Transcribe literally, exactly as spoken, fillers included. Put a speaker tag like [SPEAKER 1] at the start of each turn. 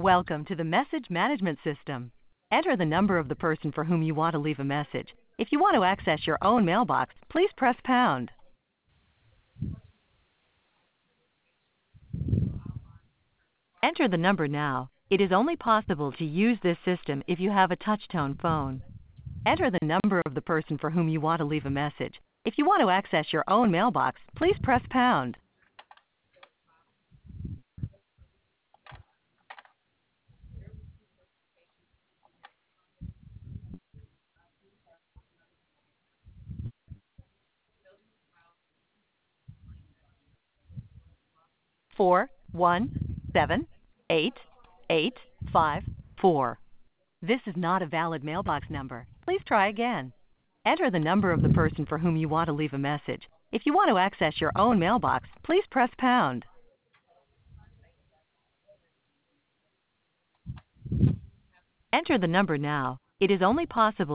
[SPEAKER 1] Welcome to the message management system. Enter the number of the person for whom you want to leave a message. If you want to access your own mailbox, please press pound. Enter the number now. It is only possible to use this system if you have a touch-tone phone. Enter the number of the person for whom you want to leave a message. If you want to access your own mailbox, please press pound. four one seven eight eight five four. This is not a valid mailbox number. Please try again. Enter the number of the person for whom you want to leave a message. If you want to access your own mailbox, please press pound. Enter the number now. It is only possible